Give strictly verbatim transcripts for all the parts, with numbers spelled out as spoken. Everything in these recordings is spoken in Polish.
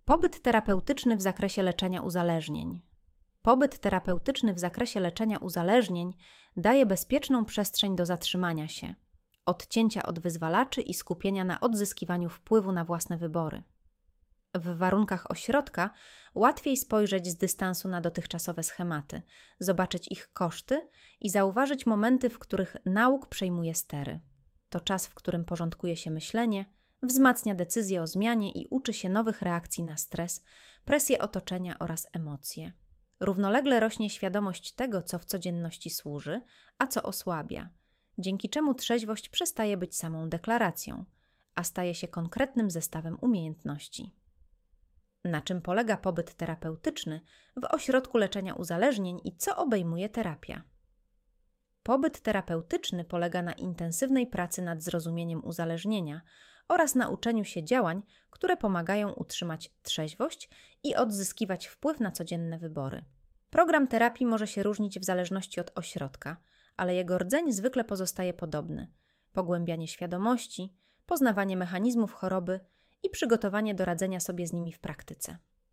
Pobyt terapeutyczny w zakresie leczenia uzależnień. Pobyt terapeutyczny w zakresie leczenia uzależnień daje bezpieczną przestrzeń do zatrzymania się, odcięcia od wyzwalaczy i skupienia na odzyskiwaniu wpływu na własne wybory. W warunkach ośrodka łatwiej spojrzeć z dystansu na dotychczasowe schematy, zobaczyć ich koszty i zauważyć momenty, w których nauk przejmuje stery. To czas, w którym porządkuje się myślenie, wzmacnia decyzje o zmianie i uczy się nowych reakcji na stres, presję otoczenia oraz emocje. Równolegle rośnie świadomość tego, co w codzienności służy, a co osłabia, dzięki czemu trzeźwość przestaje być samą deklaracją, a staje się konkretnym zestawem umiejętności. Na czym polega pobyt terapeutyczny w ośrodku leczenia uzależnień i co obejmuje terapia? Pobyt terapeutyczny polega na intensywnej pracy nad zrozumieniem uzależnienia oraz nauczeniu się działań, które pomagają utrzymać trzeźwość i odzyskiwać wpływ na codzienne wybory. Program terapii może się różnić w zależności od ośrodka, ale jego rdzeń zwykle pozostaje podobny: pogłębianie świadomości, poznawanie mechanizmów choroby i przygotowanie do radzenia sobie z nimi w praktyce.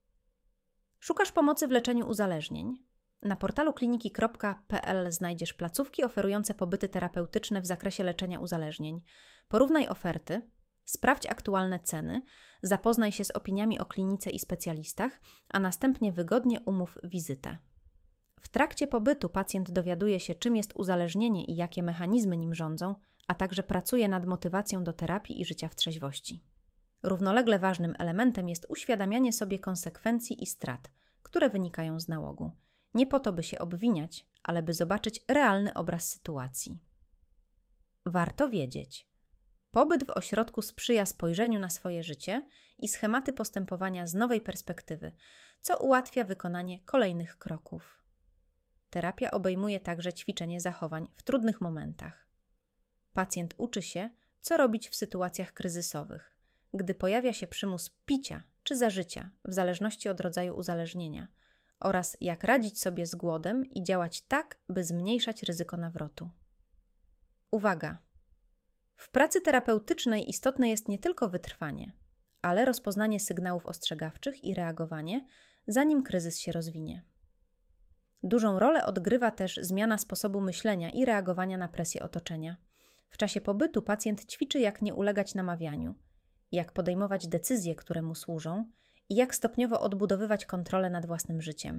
Szukasz pomocy w leczeniu uzależnień? Na portalu kliniki kropka p l znajdziesz placówki oferujące pobyty terapeutyczne w zakresie leczenia uzależnień. Porównaj oferty, sprawdź aktualne ceny, zapoznaj się z opiniami o klinice i specjalistach, a następnie wygodnie umów wizytę. W trakcie pobytu pacjent dowiaduje się, czym jest uzależnienie i jakie mechanizmy nim rządzą, a także pracuje nad motywacją do terapii i życia w trzeźwości. Równolegle ważnym elementem jest uświadamianie sobie konsekwencji i strat, które wynikają z nałogu. Nie po to, by się obwiniać, ale by zobaczyć realny obraz sytuacji. Warto wiedzieć: pobyt w ośrodku sprzyja spojrzeniu na swoje życie i schematy postępowania z nowej perspektywy, co ułatwia wykonanie kolejnych kroków. Terapia obejmuje także ćwiczenie zachowań w trudnych momentach. Pacjent uczy się, co robić w sytuacjach kryzysowych, gdy pojawia się przymus picia czy zażycia, w zależności od rodzaju uzależnienia, oraz jak radzić sobie z głodem i działać tak, by zmniejszać ryzyko nawrotu. Uwaga! W pracy terapeutycznej istotne jest nie tylko wytrwanie, ale rozpoznanie sygnałów ostrzegawczych i reagowanie, zanim kryzys się rozwinie. Dużą rolę odgrywa też zmiana sposobu myślenia i reagowania na presję otoczenia. W czasie pobytu pacjent ćwiczy, jak nie ulegać namawianiu, jak podejmować decyzje, które mu służą i jak stopniowo odbudowywać kontrolę nad własnym życiem.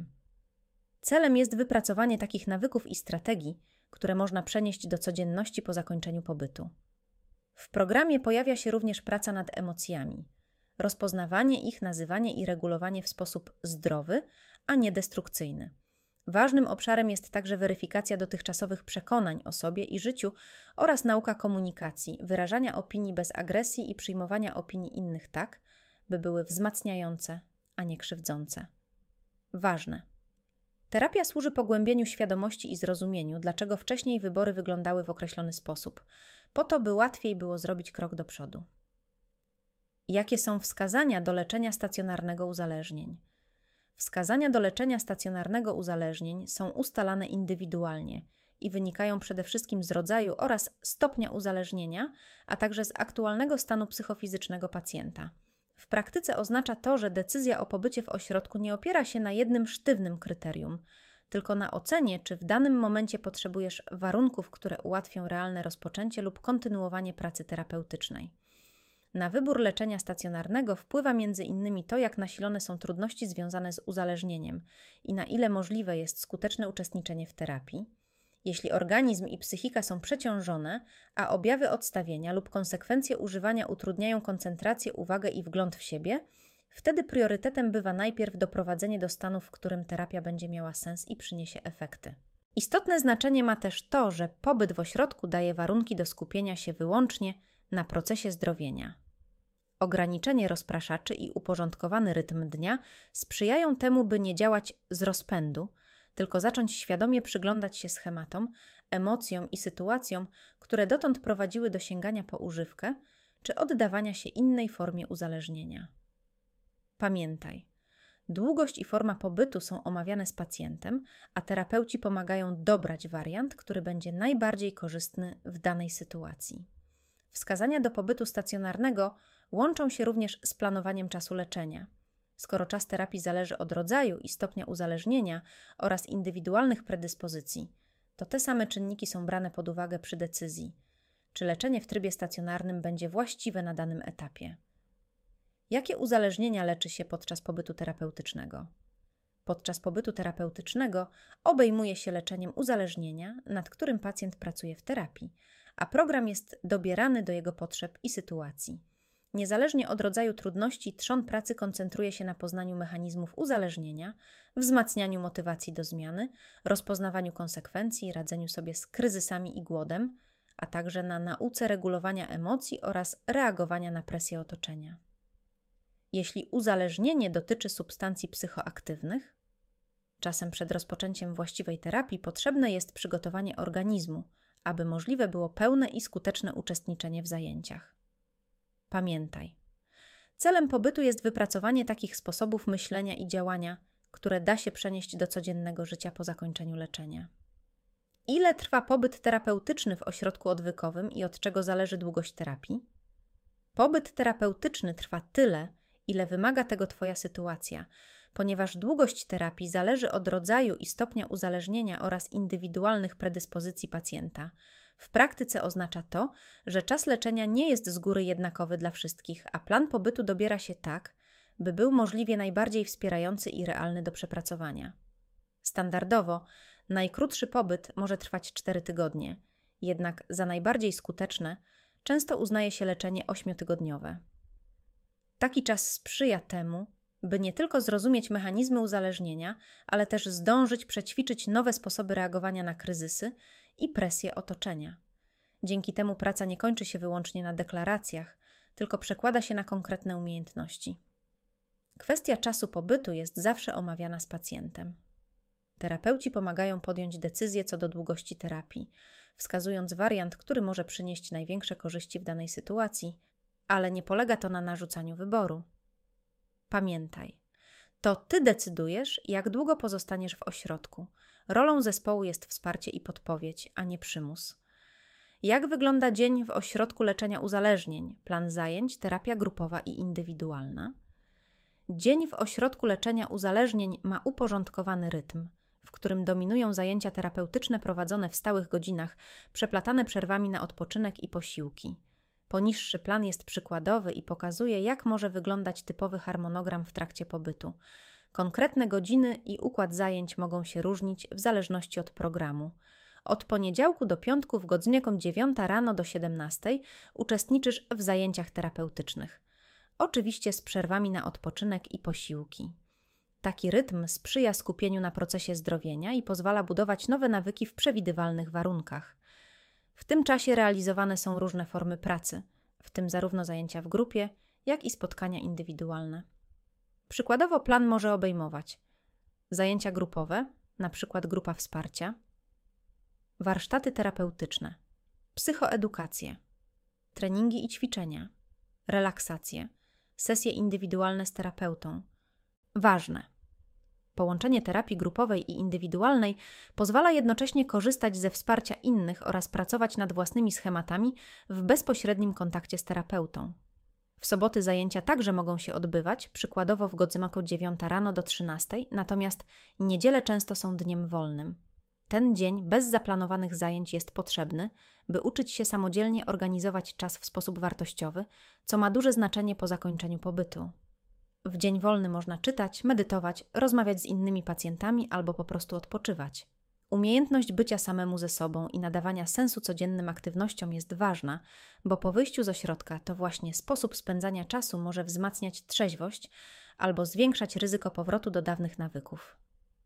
Celem jest wypracowanie takich nawyków i strategii, które można przenieść do codzienności po zakończeniu pobytu. W programie pojawia się również praca nad emocjami, rozpoznawanie ich, nazywanie i regulowanie w sposób zdrowy, a nie destrukcyjny. Ważnym obszarem jest także weryfikacja dotychczasowych przekonań o sobie i życiu oraz nauka komunikacji, wyrażania opinii bez agresji i przyjmowania opinii innych tak, by były wzmacniające, a nie krzywdzące. Ważne. Terapia służy pogłębieniu świadomości i zrozumieniu, dlaczego wcześniej wybory wyglądały w określony sposób, po to, by łatwiej było zrobić krok do przodu. Jakie są wskazania do leczenia stacjonarnego uzależnień? Wskazania do leczenia stacjonarnego uzależnień są ustalane indywidualnie i wynikają przede wszystkim z rodzaju oraz stopnia uzależnienia, a także z aktualnego stanu psychofizycznego pacjenta. W praktyce oznacza to, że decyzja o pobycie w ośrodku nie opiera się na jednym sztywnym kryterium, tylko na ocenie, czy w danym momencie potrzebujesz warunków, które ułatwią realne rozpoczęcie lub kontynuowanie pracy terapeutycznej. Na wybór leczenia stacjonarnego wpływa między innymi to, jak nasilone są trudności związane z uzależnieniem i na ile możliwe jest skuteczne uczestniczenie w terapii. Jeśli organizm i psychika są przeciążone, a objawy odstawienia lub konsekwencje używania utrudniają koncentrację, uwagę i wgląd w siebie, wtedy priorytetem bywa najpierw doprowadzenie do stanu, w którym terapia będzie miała sens i przyniesie efekty. Istotne znaczenie ma też to, że pobyt w ośrodku daje warunki do skupienia się wyłącznie na procesie zdrowienia. Ograniczenie rozpraszaczy i uporządkowany rytm dnia sprzyjają temu, by nie działać z rozpędu, tylko zacząć świadomie przyglądać się schematom, emocjom i sytuacjom, które dotąd prowadziły do sięgania po używkę czy oddawania się innej formie uzależnienia. Pamiętaj, długość i forma pobytu są omawiane z pacjentem, a terapeuci pomagają dobrać wariant, który będzie najbardziej korzystny w danej sytuacji. Wskazania do pobytu stacjonarnego łączą się również z planowaniem czasu leczenia. Skoro czas terapii zależy od rodzaju i stopnia uzależnienia oraz indywidualnych predyspozycji, to te same czynniki są brane pod uwagę przy decyzji, czy leczenie w trybie stacjonarnym będzie właściwe na danym etapie. Jakie uzależnienia leczy się podczas pobytu terapeutycznego? Podczas pobytu terapeutycznego obejmuje się leczeniem uzależnienia, nad którym pacjent pracuje w terapii, a program jest dobierany do jego potrzeb i sytuacji. Niezależnie od rodzaju trudności, trzon pracy koncentruje się na poznaniu mechanizmów uzależnienia, wzmacnianiu motywacji do zmiany, rozpoznawaniu konsekwencji, radzeniu sobie z kryzysami i głodem, a także na nauce regulowania emocji oraz reagowania na presję otoczenia. Jeśli uzależnienie dotyczy substancji psychoaktywnych, czasem przed rozpoczęciem właściwej terapii potrzebne jest przygotowanie organizmu, aby możliwe było pełne i skuteczne uczestniczenie w zajęciach. Pamiętaj, celem pobytu jest wypracowanie takich sposobów myślenia i działania, które da się przenieść do codziennego życia po zakończeniu leczenia. Ile trwa pobyt terapeutyczny w ośrodku odwykowym i od czego zależy długość terapii? Pobyt terapeutyczny trwa tyle, ile wymaga tego Twoja sytuacja, ponieważ długość terapii zależy od rodzaju i stopnia uzależnienia oraz indywidualnych predyspozycji pacjenta. W praktyce oznacza to, że czas leczenia nie jest z góry jednakowy dla wszystkich, a plan pobytu dobiera się tak, by był możliwie najbardziej wspierający i realny do przepracowania. Standardowo najkrótszy pobyt może trwać cztery tygodnie, jednak za najbardziej skuteczne często uznaje się leczenie ośmiotygodniowe. Taki czas sprzyja temu, by nie tylko zrozumieć mechanizmy uzależnienia, ale też zdążyć przećwiczyć nowe sposoby reagowania na kryzysy i presję otoczenia. Dzięki temu praca nie kończy się wyłącznie na deklaracjach, tylko przekłada się na konkretne umiejętności. Kwestia czasu pobytu jest zawsze omawiana z pacjentem. Terapeuci pomagają podjąć decyzję co do długości terapii, wskazując wariant, który może przynieść największe korzyści w danej sytuacji, ale nie polega to na narzucaniu wyboru. Pamiętaj, to Ty decydujesz, jak długo pozostaniesz w ośrodku. Rolą zespołu jest wsparcie i podpowiedź, a nie przymus. Jak wygląda dzień w ośrodku leczenia uzależnień, plan zajęć, terapia grupowa i indywidualna? Dzień w ośrodku leczenia uzależnień ma uporządkowany rytm, w którym dominują zajęcia terapeutyczne prowadzone w stałych godzinach, przeplatane przerwami na odpoczynek i posiłki. Poniższy plan jest przykładowy i pokazuje, jak może wyglądać typowy harmonogram w trakcie pobytu. Konkretne godziny i układ zajęć mogą się różnić w zależności od programu. Od poniedziałku do piątku w godzinę dziewiąta rano do siedemnastej uczestniczysz w zajęciach terapeutycznych. Oczywiście z przerwami na odpoczynek i posiłki. Taki rytm sprzyja skupieniu na procesie zdrowienia i pozwala budować nowe nawyki w przewidywalnych warunkach. W tym czasie realizowane są różne formy pracy, w tym zarówno zajęcia w grupie, jak i spotkania indywidualne. Przykładowo plan może obejmować zajęcia grupowe, np. grupa wsparcia, warsztaty terapeutyczne, psychoedukację, treningi i ćwiczenia, relaksacje, sesje indywidualne z terapeutą. Ważne! Połączenie terapii grupowej i indywidualnej pozwala jednocześnie korzystać ze wsparcia innych oraz pracować nad własnymi schematami w bezpośrednim kontakcie z terapeutą. W soboty zajęcia także mogą się odbywać, przykładowo w godzinę dziewiąta rano do trzynastej, natomiast niedziele często są dniem wolnym. Ten dzień bez zaplanowanych zajęć jest potrzebny, by uczyć się samodzielnie organizować czas w sposób wartościowy, co ma duże znaczenie po zakończeniu pobytu. W dzień wolny można czytać, medytować, rozmawiać z innymi pacjentami albo po prostu odpoczywać. Umiejętność bycia samemu ze sobą i nadawania sensu codziennym aktywnościom jest ważna, bo po wyjściu z ośrodka to właśnie sposób spędzania czasu może wzmacniać trzeźwość albo zwiększać ryzyko powrotu do dawnych nawyków.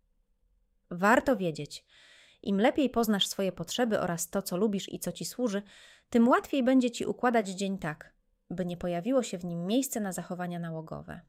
Warto wiedzieć, im lepiej poznasz swoje potrzeby oraz to, co lubisz i co Ci służy, tym łatwiej będzie Ci układać dzień tak, by nie pojawiło się w nim miejsce na zachowania nałogowe.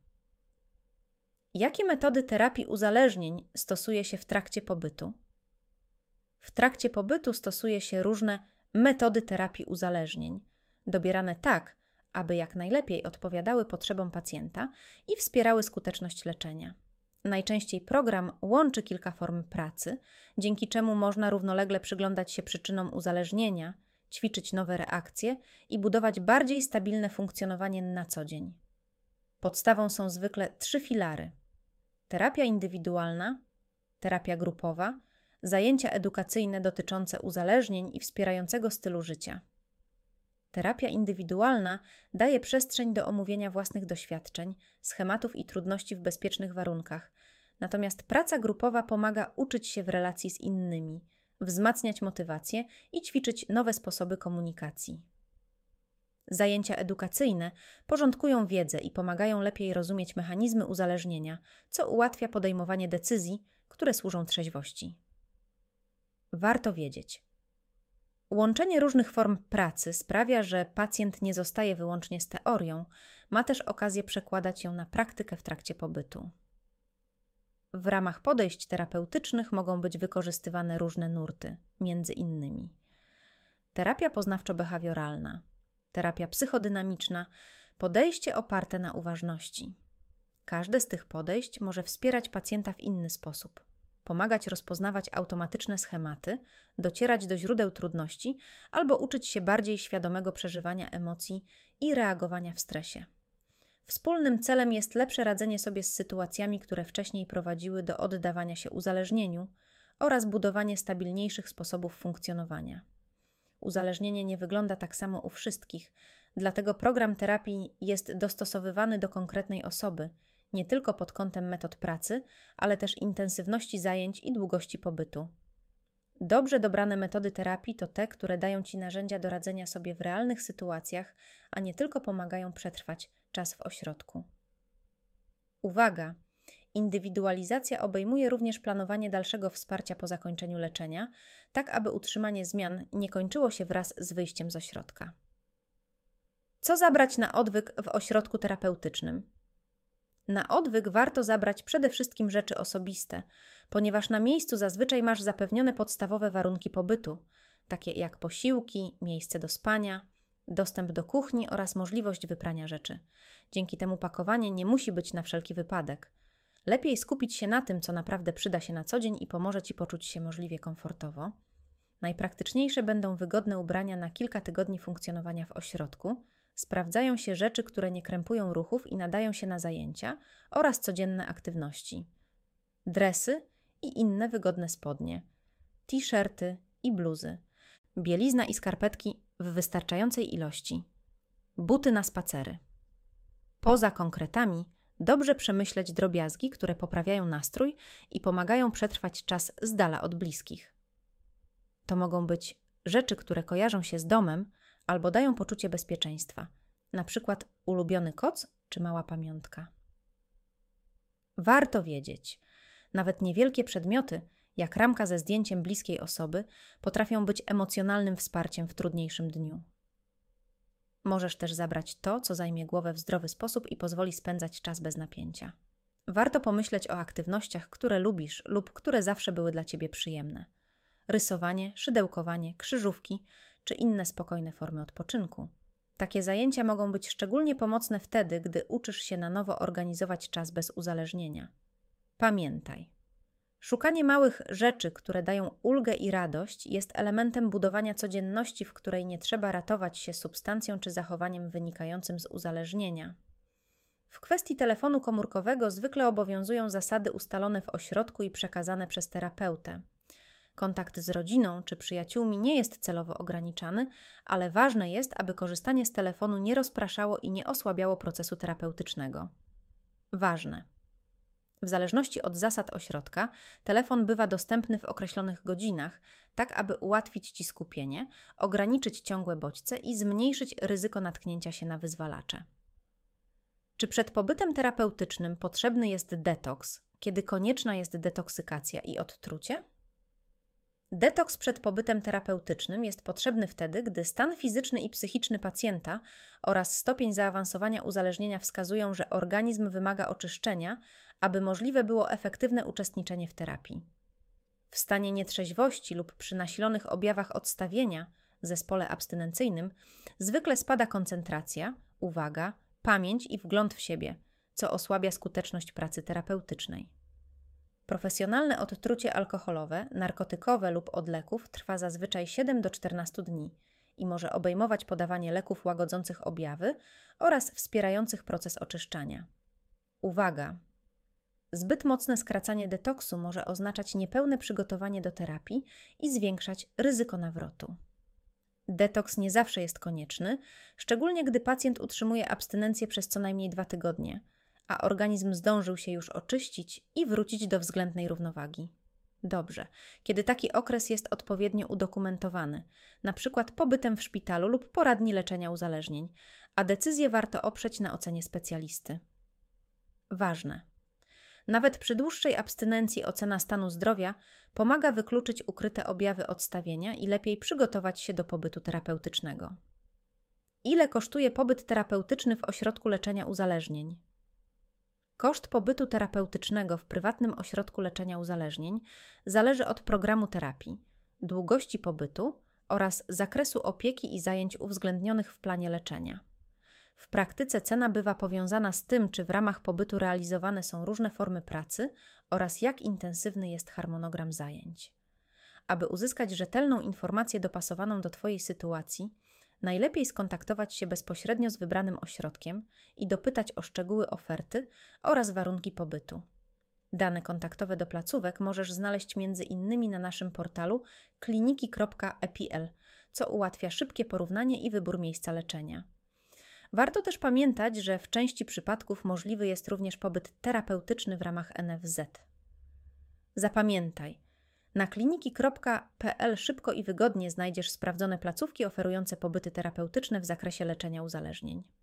Jakie metody terapii uzależnień stosuje się w trakcie pobytu? W trakcie pobytu stosuje się różne metody terapii uzależnień, dobierane tak, aby jak najlepiej odpowiadały potrzebom pacjenta i wspierały skuteczność leczenia. Najczęściej program łączy kilka form pracy, dzięki czemu można równolegle przyglądać się przyczynom uzależnienia, ćwiczyć nowe reakcje i budować bardziej stabilne funkcjonowanie na co dzień. Podstawą są zwykle trzy filary: terapia indywidualna, terapia grupowa, zajęcia edukacyjne dotyczące uzależnień i wspierającego stylu życia. Terapia indywidualna daje przestrzeń do omówienia własnych doświadczeń, schematów i trudności w bezpiecznych warunkach, natomiast praca grupowa pomaga uczyć się w relacji z innymi, wzmacniać motywację i ćwiczyć nowe sposoby komunikacji. Zajęcia edukacyjne porządkują wiedzę i pomagają lepiej rozumieć mechanizmy uzależnienia, co ułatwia podejmowanie decyzji, które służą trzeźwości. Warto wiedzieć. Łączenie różnych form pracy sprawia, że pacjent nie zostaje wyłącznie z teorią, ma też okazję przekładać ją na praktykę w trakcie pobytu. W ramach podejść terapeutycznych mogą być wykorzystywane różne nurty, między innymi terapia poznawczo-behawioralna, terapia psychodynamiczna, podejście oparte na uważności. Każde z tych podejść może wspierać pacjenta w inny sposób, pomagać rozpoznawać automatyczne schematy, docierać do źródeł trudności albo uczyć się bardziej świadomego przeżywania emocji i reagowania w stresie. Wspólnym celem jest lepsze radzenie sobie z sytuacjami, które wcześniej prowadziły do oddawania się uzależnieniu oraz budowanie stabilniejszych sposobów funkcjonowania. Uzależnienie nie wygląda tak samo u wszystkich, dlatego program terapii jest dostosowywany do konkretnej osoby, nie tylko pod kątem metod pracy, ale też intensywności zajęć i długości pobytu. Dobrze dobrane metody terapii to te, które dają Ci narzędzia do radzenia sobie w realnych sytuacjach, a nie tylko pomagają przetrwać czas w ośrodku. Uwaga! Indywidualizacja obejmuje również planowanie dalszego wsparcia po zakończeniu leczenia, tak aby utrzymanie zmian nie kończyło się wraz z wyjściem z ośrodka. Co zabrać na odwyk w ośrodku terapeutycznym? Na odwyk warto zabrać przede wszystkim rzeczy osobiste, ponieważ na miejscu zazwyczaj masz zapewnione podstawowe warunki pobytu, takie jak posiłki, miejsce do spania, dostęp do kuchni oraz możliwość wyprania rzeczy. Dzięki temu pakowanie nie musi być na wszelki wypadek. Lepiej skupić się na tym, co naprawdę przyda się na co dzień i pomoże Ci poczuć się możliwie komfortowo. Najpraktyczniejsze będą wygodne ubrania na kilka tygodni funkcjonowania w ośrodku. Sprawdzają się rzeczy, które nie krępują ruchów i nadają się na zajęcia oraz codzienne aktywności. Dresy i inne wygodne spodnie, t-shirty i bluzy, bielizna i skarpetki w wystarczającej ilości, buty na spacery. Poza konkretami dobrze przemyśleć drobiazgi, które poprawiają nastrój i pomagają przetrwać czas z dala od bliskich. To mogą być rzeczy, które kojarzą się z domem albo dają poczucie bezpieczeństwa, na przykład ulubiony koc czy mała pamiątka. Warto wiedzieć, nawet niewielkie przedmioty, jak ramka ze zdjęciem bliskiej osoby, potrafią być emocjonalnym wsparciem w trudniejszym dniu. Możesz też zabrać to, co zajmie głowę w zdrowy sposób i pozwoli spędzać czas bez napięcia. Warto pomyśleć o aktywnościach, które lubisz lub które zawsze były dla Ciebie przyjemne. Rysowanie, szydełkowanie, krzyżówki czy inne spokojne formy odpoczynku. Takie zajęcia mogą być szczególnie pomocne wtedy, gdy uczysz się na nowo organizować czas bez uzależnienia. Pamiętaj, szukanie małych rzeczy, które dają ulgę i radość, jest elementem budowania codzienności, w której nie trzeba ratować się substancją czy zachowaniem wynikającym z uzależnienia. W kwestii telefonu komórkowego zwykle obowiązują zasady ustalone w ośrodku i przekazane przez terapeutę. Kontakt z rodziną czy przyjaciółmi nie jest celowo ograniczany, ale ważne jest, aby korzystanie z telefonu nie rozpraszało i nie osłabiało procesu terapeutycznego. Ważne. W zależności od zasad ośrodka, telefon bywa dostępny w określonych godzinach, tak aby ułatwić Ci skupienie, ograniczyć ciągłe bodźce i zmniejszyć ryzyko natknięcia się na wyzwalacze. Czy przed pobytem terapeutycznym potrzebny jest detoks, kiedy konieczna jest detoksykacja i odtrucie? Detoks przed pobytem terapeutycznym jest potrzebny wtedy, gdy stan fizyczny i psychiczny pacjenta oraz stopień zaawansowania uzależnienia wskazują, że organizm wymaga oczyszczenia, aby możliwe było efektywne uczestniczenie w terapii. W stanie nietrzeźwości lub przy nasilonych objawach odstawienia, zespole abstynencyjnym, zwykle spada koncentracja, uwaga, pamięć i wgląd w siebie, co osłabia skuteczność pracy terapeutycznej. Profesjonalne odtrucie alkoholowe, narkotykowe lub od leków trwa zazwyczaj siedem do czternastu dni i może obejmować podawanie leków łagodzących objawy oraz wspierających proces oczyszczania. Uwaga! Zbyt mocne skracanie detoksu może oznaczać niepełne przygotowanie do terapii i zwiększać ryzyko nawrotu. Detoks nie zawsze jest konieczny, szczególnie gdy pacjent utrzymuje abstynencję przez co najmniej dwa tygodnie, a organizm zdążył się już oczyścić i wrócić do względnej równowagi. Dobrze, kiedy taki okres jest odpowiednio udokumentowany, np. pobytem w szpitalu lub poradni leczenia uzależnień, a decyzję warto oprzeć na ocenie specjalisty. Ważne. Nawet przy dłuższej abstynencji ocena stanu zdrowia pomaga wykluczyć ukryte objawy odstawienia i lepiej przygotować się do pobytu terapeutycznego. Ile kosztuje pobyt terapeutyczny w ośrodku leczenia uzależnień? Koszt pobytu terapeutycznego w prywatnym ośrodku leczenia uzależnień zależy od programu terapii, długości pobytu oraz zakresu opieki i zajęć uwzględnionych w planie leczenia. W praktyce cena bywa powiązana z tym, czy w ramach pobytu realizowane są różne formy pracy oraz jak intensywny jest harmonogram zajęć. Aby uzyskać rzetelną informację dopasowaną do Twojej sytuacji, najlepiej skontaktować się bezpośrednio z wybranym ośrodkiem i dopytać o szczegóły oferty oraz warunki pobytu. Dane kontaktowe do placówek możesz znaleźć między innymi na naszym portalu kliniki kropka e p l, co ułatwia szybkie porównanie i wybór miejsca leczenia. Warto też pamiętać, że w części przypadków możliwy jest również pobyt terapeutyczny w ramach N F Z. Zapamiętaj, na kliniki kropka p l szybko i wygodnie znajdziesz sprawdzone placówki oferujące pobyty terapeutyczne w zakresie leczenia uzależnień.